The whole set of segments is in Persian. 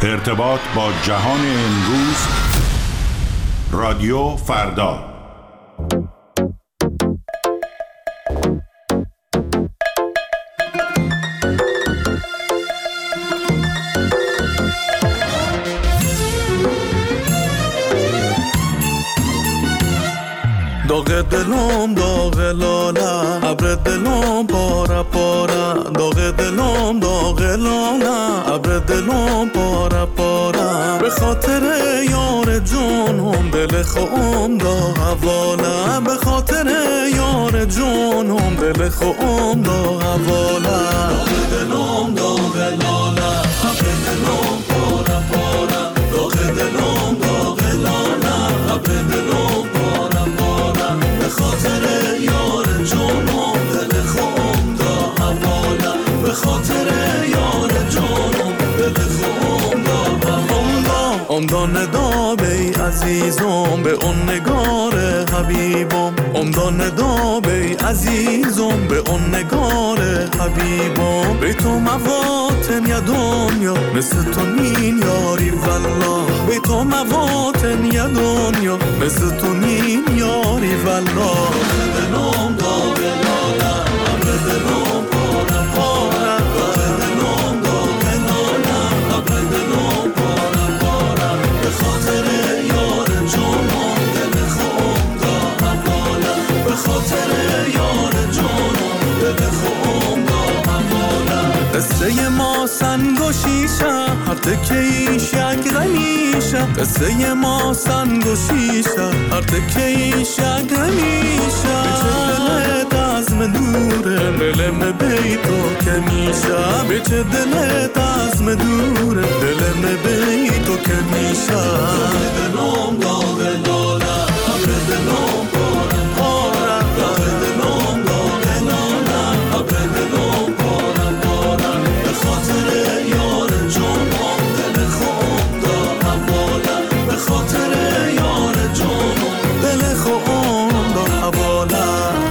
ارتباط با جهان امروز. رادیو فردا. داغ دلم داغ لاله، ابر دلم پاره پاره. داغ دلم داغ لاله، ابر دلم پاره پاره. به خاطر یار جونم دل خوام دا حواله. به خاطر یار جونم دل خوام دا حواله. داغ دلم داغ لاله، ابر دلم پاره پاره. داغ دلم داغ لاله، ابر دلم پاره پاره. به خاطر یار جونم دل خوام دا حواله. به خاطر یار جونم دل خوام دا حواله. امدان دا بی عزیزم به اون نگار حبیبم. امدان دا بی عزیزم به اون نگار حبیبم. به تو مواتن یا دنیا مثل تو نین یاری والله. به تو مواتن یا دنیا مثل تو نین یاری والله. دلم داغ لاله، ابر دلم پاره پاره. دلم داغ لاله، ابر دلم پاره پاره. به خاطر یار جونم دل خوام دا حواله. به خاطر یار جونم دل خوام دا حواله. قصه ما سنگ و شیشه، هر تکه ایش یک غمیشه. قصه ما سنگ و شیشه، هر تکه ایش یک غمیشه. به چه دلت عزم دوره، دلم بی تو که میشه. به چه دلت عزم دوره، دلم بی تو که میشه. دلم داغ لاله، ابر دلم پاره پاره. دلم داغ لاله، ابر دلم پاره پاره. به خاطر یار جونم دل خوام دا حواله. به خاطر یار جونم دل خوام دا حواله.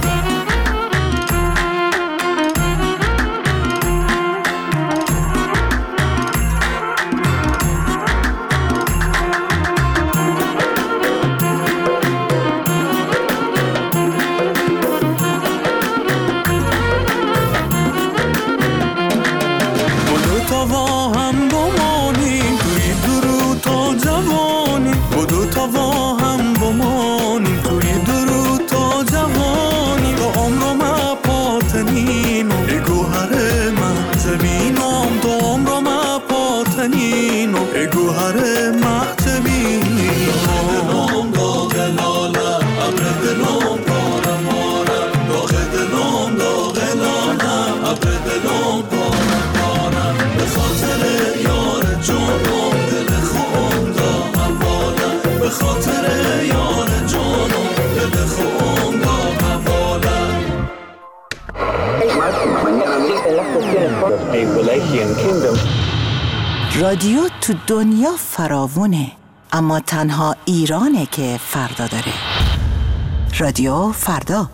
رادیو تو دنیا فراوونه، اما تنها ایرانه که فردا داره. رادیو فردا.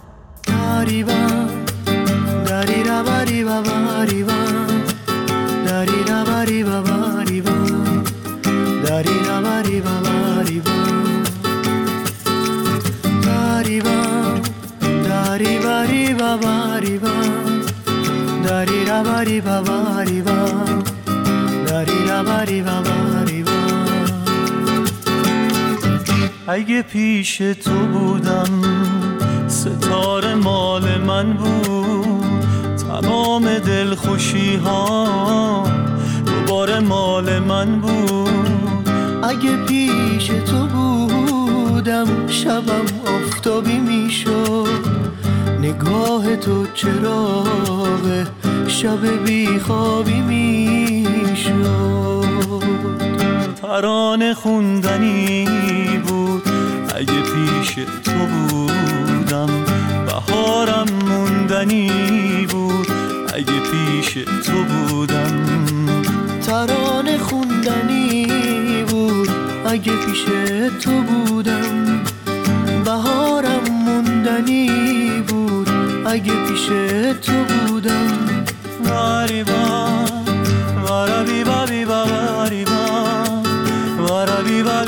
اگه پیش تو بودم ستاره مال من بود. تمام دلخوشی ها دوباره مال من بود. اگه پیش تو بودم شبم آفتابی میشد. نگاه تو چراغ شب بیخوابی میشد. ترانه خوندنی بود اگه پیش تو بودم. بهارم موندنی بود اگه پیش تو بودم. ترانه خوندنی بود اگه پیش تو بودم. بهارم موندنی بود اگه پیش تو بودم. غریبا غریبا غریبا غریبا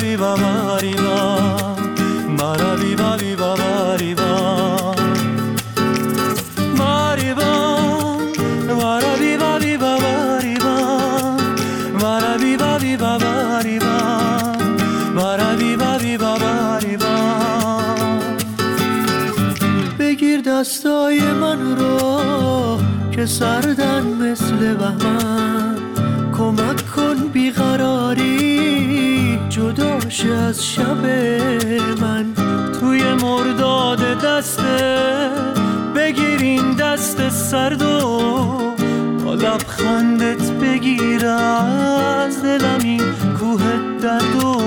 بی باباری با مرا بی بابی باباری با باری با مرا بی بابی باباری با مرا بی بابی باباری با مرا بی بابی باباری با بگیر دستای من رو که سردن مثل بهمن، کمک کن بیقراری جداش از شب من. توی مرداد دسته بگیر این دست سرد و با لبخندت بگیر از دلم این کوه درد و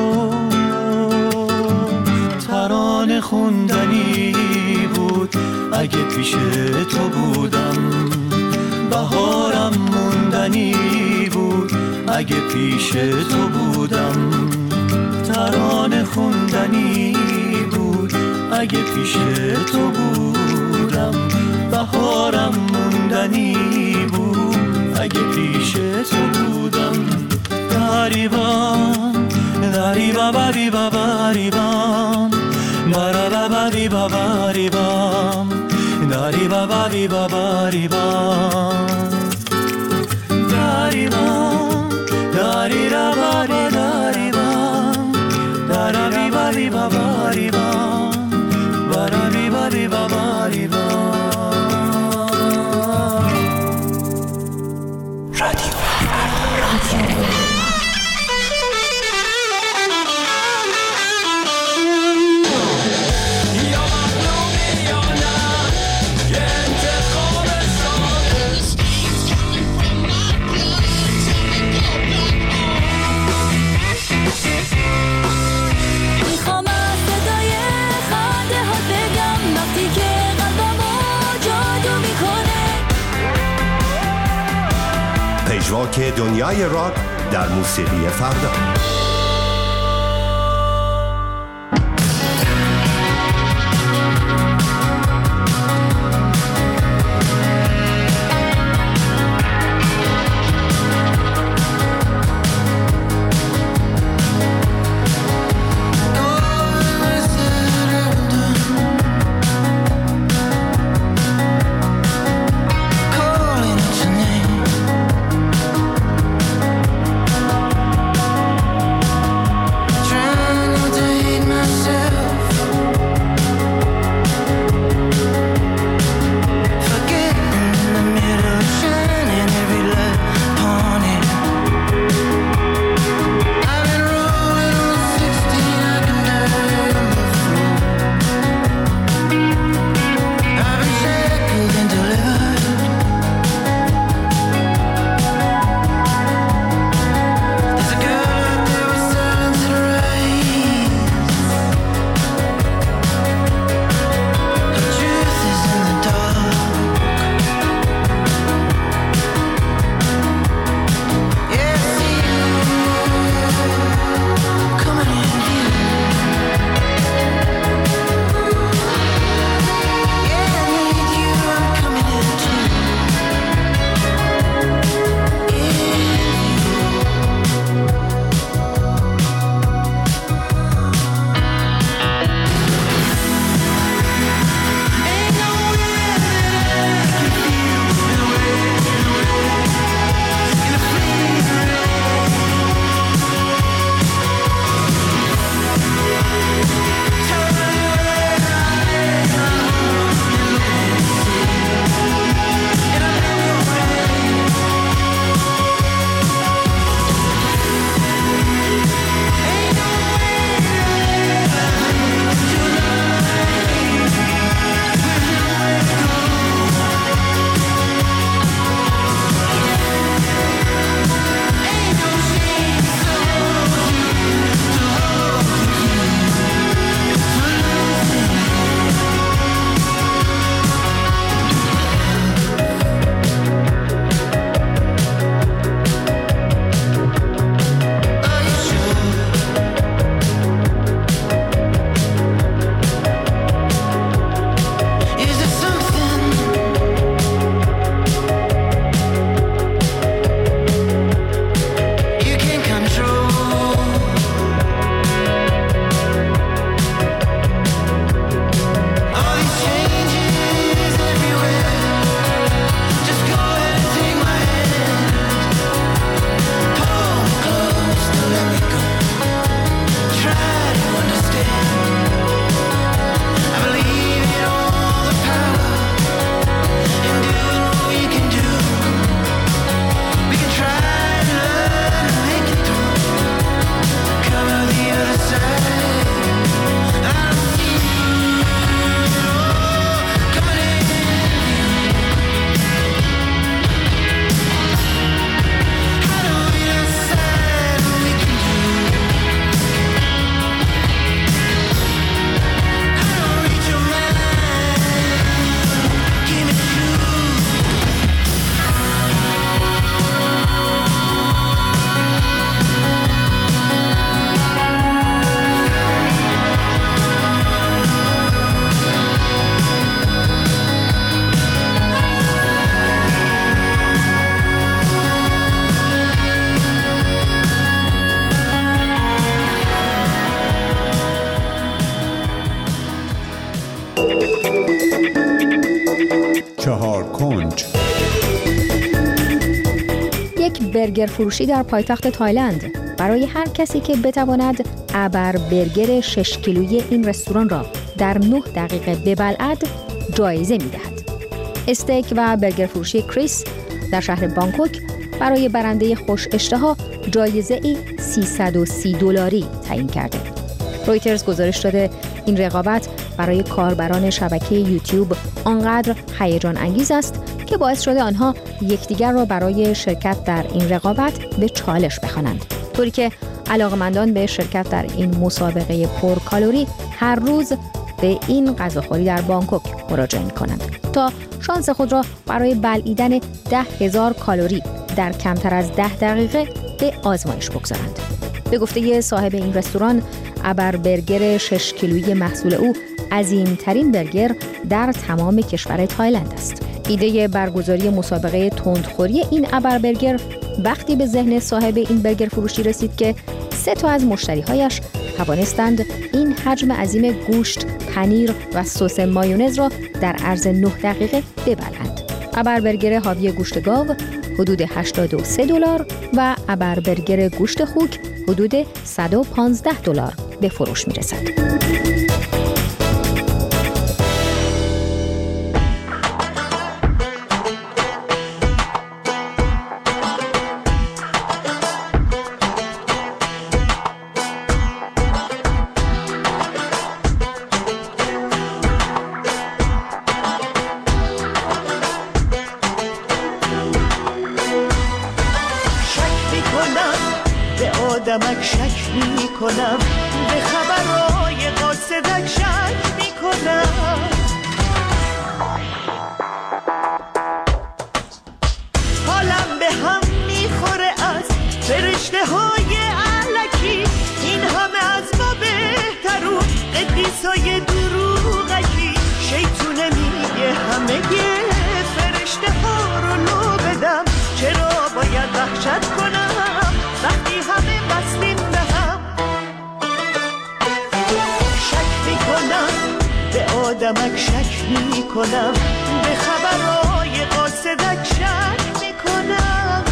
ترانه خوندنی بود اگه پیش تو بودم، بهارم موندنی بود اگه پیش تو بودم، ترانه خوندنی بود اگه پیش تو بودم، بهارم موندنی بود اگه پیش تو بودم. دریبان دریبا بابی باباریبام مرا بابی باباریبام دریبا بابی باباریبام دریبام داری را باری دریبام دری بابی باباریبام براری بابی باباریبام. رادیو پژواک دنیای راک در موسیقی فردا. برگر فروشی در پایتخت تایلند برای هر کسی که بتواند ابر برگر 6 کیلویی این رستوران را در 9 دقیقه ببلعد جایزه می‌دهد. استیک و برگر فروشی کریس در شهر بانکوک برای برنده خوش اشتها جایزه‌ای $330 تعیین کرده. رویترز گزارش داده این رقابت برای کاربران شبکه یوتیوب آنقدر هیجان انگیز است که باعث شده آنها یکدیگر را برای شرکت در این رقابت به چالش بخوانند، طوری که علاقه‌مندان به شرکت در این مسابقه پرکالری هر روز به این غذاخوری در بانکوک مراجعه می‌کنند تا شانس خود را برای بلعیدن 10,000 کالری در کمتر از 10 دقیقه به آزمایش بگذارند. به گفته صاحب این رستوران، ابر برگر 6 کیلویی محصول او عظیم‌ترین برگر در تمام کشور تایلند است. ایده برگزاری مسابقه تندخوری این ابر برگر وقتی به ذهن صاحب این برگر فروشی رسید که 3 تا از مشتری‌هایش توانستند این حجم عظیم گوشت، پنیر و سس مایونز را در عرض 9 دقیقه ببلند. ابر برگر حاوی گوشت گاو حدود $83 و ابر برگر گوشت خوک حدود $115 به فروش می‌رسد. آدمک شک می کنم، به خبرهای قاصدک شک می کنم. حالم به هم می خوره از فرشته های علکی، این همه از ما بهترون قدیسای دروغکی. شیطونه میگه همه فرشته ها رو لو بدم، چرا باید وحشت کنم وقتی همه بسلیم به هم. شک میکنم به آدمک شک میکنم، به خبرهای قاصدک شک میکنم.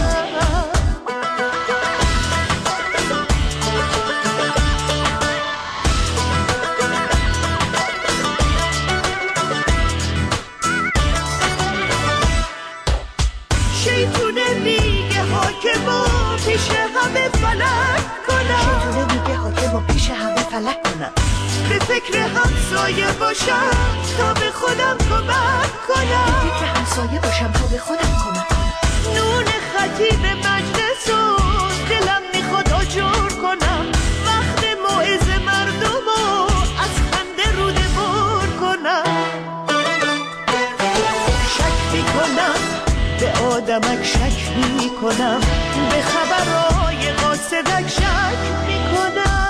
شیطونه میگه حاکمو پیش همه فلک کنم، شیطونه میگه حاکمو پیش همه فلک کنم. به فکر همسایه باشم تا به خودم کمک کنم، به فکر همسایه باشم تا به خودم کمک کنم. نون خطیب مجلس و دلم میخواد آجر کنم، وقت موعظه مردمو از خنده روده بر کنم. شک میکنم به آدمک شک میکنم، به خبرهای قاصدک شک میکنم.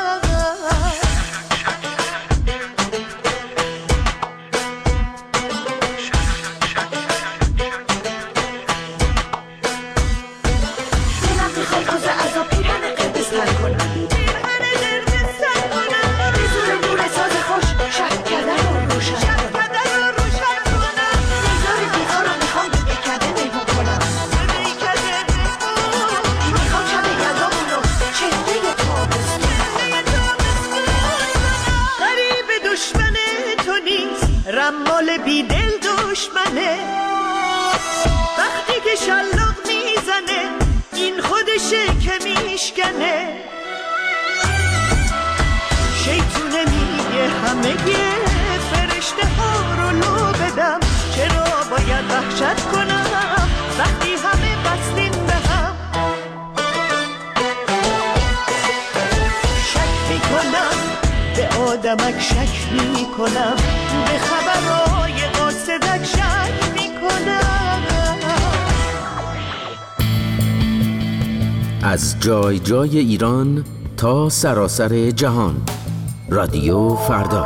دلم میخواد روز عذاب پیرهن قرمز تن کنم، پیرهن قرمز تن کنم. به زور نور ساز خوش شهر کردن رو روشن کنم. نگذار دیوار رو میخوام به بیکرده مهمون کنم، به بیکرده مهمون. میخوام شب یلدامون رو چهره تابستون. غریب دشمن تو نیست، رمال بیدل دشمنه. وقتی که شلاق میزنه این خودشه که میشکنه. شیطونه میگه همه فرشته ها رو لو بدم، چرا باید وحشت کنم وقتی همه بستیم به هم. شک میکنم به آدمک شک میکنم، به خبرهای قاصدک شک میکنم. از جای جای ایران تا سراسر جهان، رادیو فردا.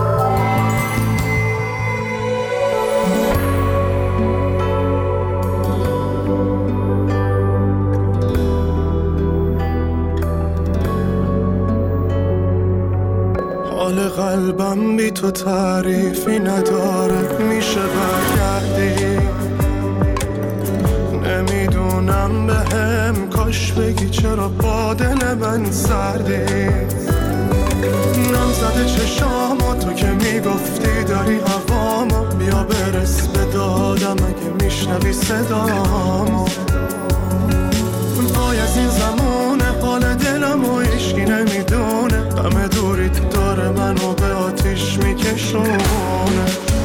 حال قلبم بی تو تعریفی نداره، میشه برگردی. نمیدونم جونم بهم کاش بگی چرا با دل من سردی. نم زده چشامو تو که میگفتی داری هوامو، بیا برس به دادم اگه میشنوی صدامو. وای از این زمونه حال دلمو هیچکی نمیدونه، غم دوریت داره منو به آتیش میکشونه.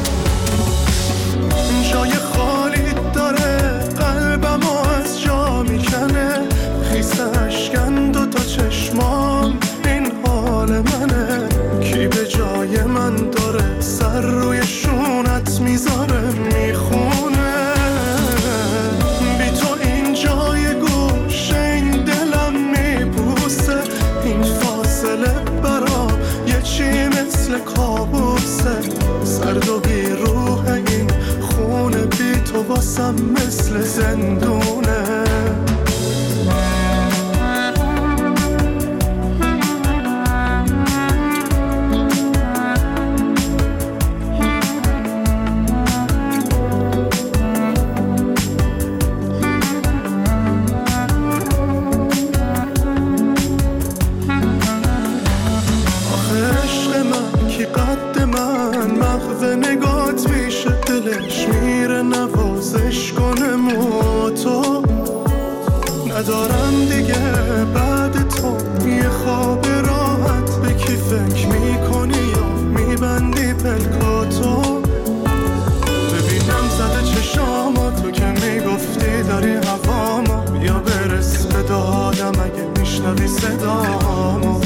جای خالی داره قلبمو از جا میکنه، خیس اشکن دوتا چشمام این حال منه. کی به جای من داره سر روی شونت میذاره میخونه. بی تو این جای گوشه این دلم میبوسه، این فاصله برا یه چی مثل کابوسه. سرد و بی روح این خونه بی تو واسم مثل زندونه. ندارم دیگه بعد تو یه خواب راحت، به کی فکر میکنی یا میبندی پلکاتو. ببینم زده چشامو تو که میگفتی داری هوامو، بیا برس به دادم اگه میشنوی صدامو.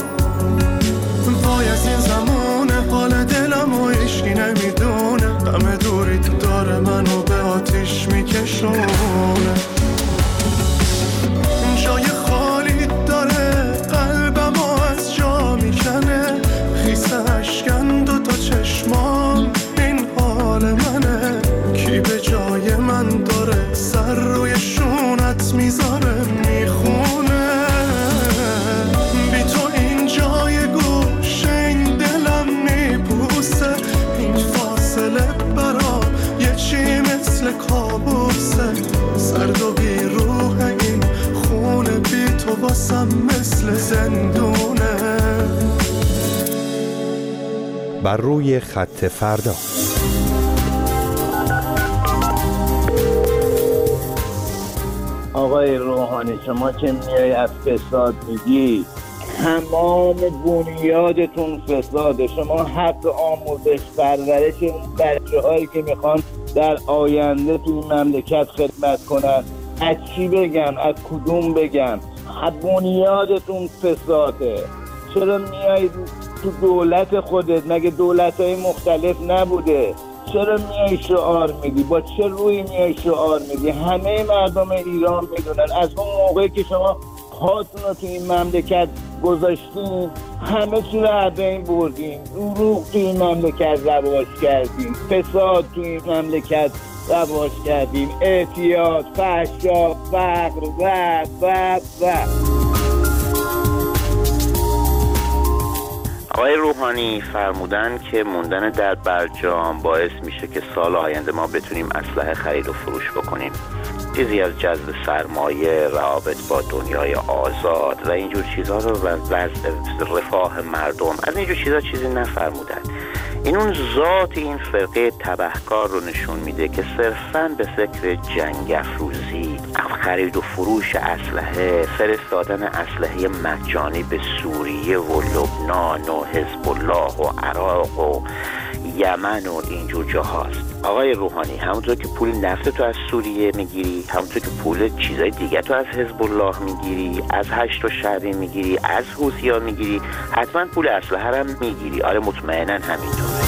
وای از این زمونه حال دلمو هیچکی نمیدونه، غم دوریت داره منو به آتیش میکشونه. جای خالی داره قلبمو از جا میکنه، خیس اشکن دوتا چشمام این حال منه. کی به جای من داره سر روی شونت میذاره میخونه. بی تو این جای گوشه این دلم میبوسه، این فاصله برا یه چی مثل کابوسه. سرد و بی روح این خونه بی تو واسم مثل زندونه. بر روی خط فردا. آقای روحانی شما که میای از فساد میگی، تمام بنیادتون فساده. شما حق آموزش پرورش بچه هایی که میخوان در آینده تو این مملکت خدمت کنن، از چی بگم از کدوم بگم؟ بنیادتون فساده. چرا میای تو دولت خودت؟ مگه دولت‌های مختلف نبوده؟ چرا میای شعار میدی؟ با چه روی میای شعار میدی؟ همه مردم ایران میدونن از اون موقعی که شما پاتون رو تو این مملکت گذاشتین همه چی رو از بین بردین. دروغ تو این مملکت رواج کردین، فساد تو این مملکت رواج کردین، اعتیاد، فحشا، فقر و آقای روحانی فرمودن که موندن در برجام باعث میشه که سال آینده ما بتونیم اسلحه خرید و فروش بکنیم. چیزی از جذب سرمایه، روابط با دنیای آزاد و اینجور چیزها رو وضع رفاه مردم، از اینجور چیزها چیزی نفرمودن. این اون ذات این فرقه تبهکار رو نشون میده که صرفاً به فکر جنگ افروزی، خرید و فروش اسلحه، فرستادن اسلحه مجانی به سوریه و لبنان و حزب الله و عراق و یمن و اینجور جاهاست. آقای روحانی همونطور که پول نفت تو از سوریه میگیری، همونطور که پول چیزای دیگه تو از حزب الله میگیری، از هشت و شهری میگیری، از حوثی‌ها میگیری، حتما پول اسلحه هم میگیری. آره مطمئنا همینطوره.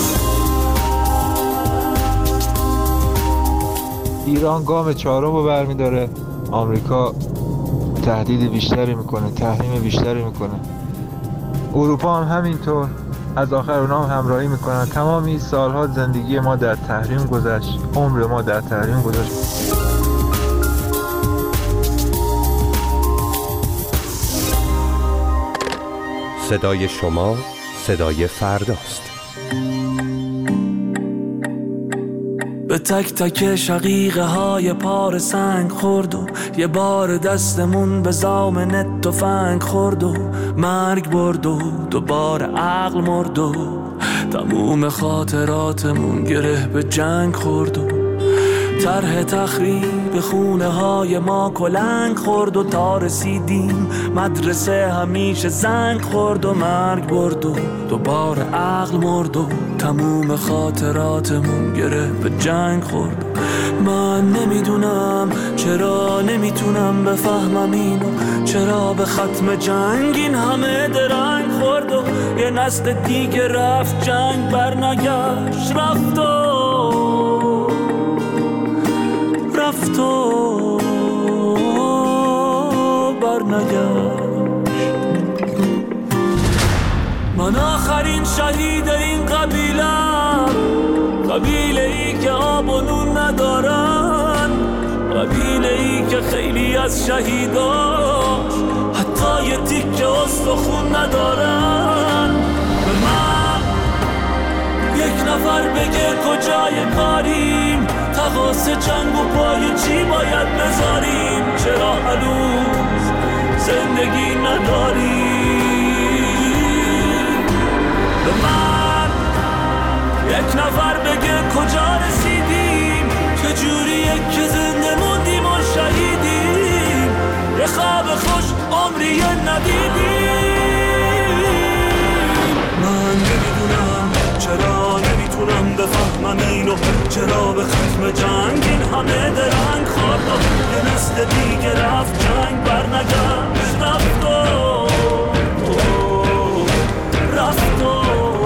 ایران گام چهارم رو برمیداره، آمریکا تهدید بیشتری میکنه، تحریم بیشتری میکنه، اروپا هم همینطور، از آخر اونا هم همراهی میکنن. تمام این سالها زندگی ما در تحریم گذشت، عمر ما در تحریم گذشت. صدای شما صدای فرداست. به تک تک شقیقه های پار سنگ خورد و یه بار دستمون به زامن تفنگ خورد و مرگ برد و دوباره عقل مرد و تموم خاطراتمون گره به جنگ خورد و طرح تخریب خونه های ما کلنگ خورد و تا رسیدیم مدرسه همیشه زنگ خورد و مرگ برد و دوباره عقل مرد و تموم خاطراتمون گره به جنگ خورد. من نمیدونم چرا نمیتونم بفهمم اینو، چرا به ختم جنگ این همه درنگ خورد و یه نسل دیگه رفت جنگ برنگشت، رفت و برنگشت. من آخرین شهید این قبیله‌ام، قبیله ای که آب و نون ندارن، قبیله ای که خیلی از شهیداش حتی یه تیکه استخون ندارن. به من یک نفر بگه کجای کاریم، تقاس جنگ و پای چی باید بذاریم، چرا هنوز زندگی نداریم. به من یک نفر بگه کجا رسیدیم، چجوریه که زنده موندیم و شهیدیم، یه خواب خوش عمری ندیدیم. من نمیدونم چرا نمیتونم بفهمم اینو، چرا به ختم جنگ این همه درنگ خورد و یه نسل دیگه رفت جنگ برنگشت، رفت و رفت و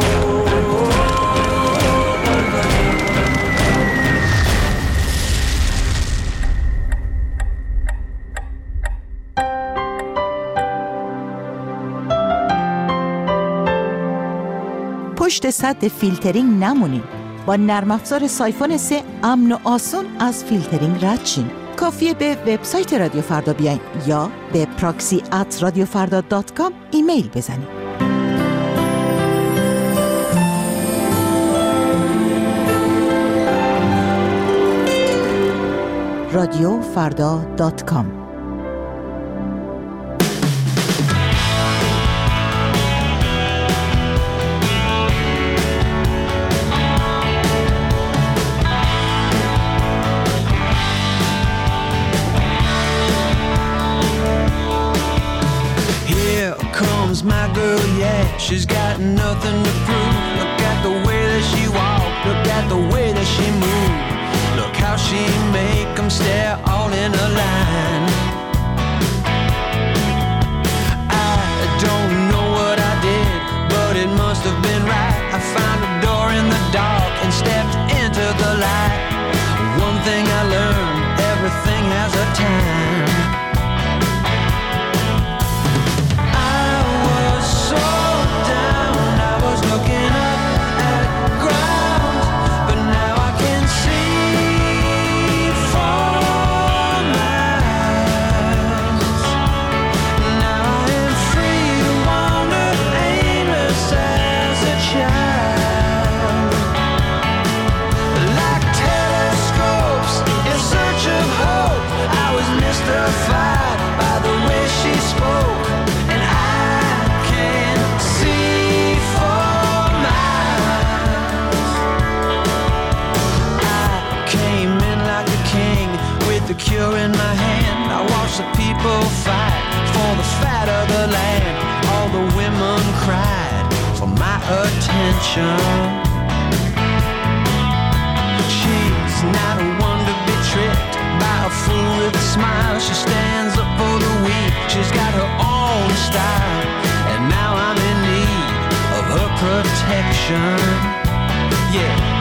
پشت سد فیلترینگ نمونین. با نرم افزار سایفون 3 امن و آسون از فیلترینگ رد شین. کافیه به وبسایت رادیو فردا بیاین یا به proxy@radiofarda.com ایمیل بزنین. radiofarda.com. My girl, yeah, she's got nothing to prove. Look at the way that she walked, look at the way that she moved. Look how she make them stare all in a line. I don't know what I did, but it must have been right. I found a door in the dark and stepped into the light. One thing I learned, everything has a time. The cure in my hand, I watch the people fight for the fat of the land. All the women cried for my attention. She's not one to be tricked by a fool with a smile. She stands up for the weak, she's got her own style, and now I'm in need of her protection. Yeah.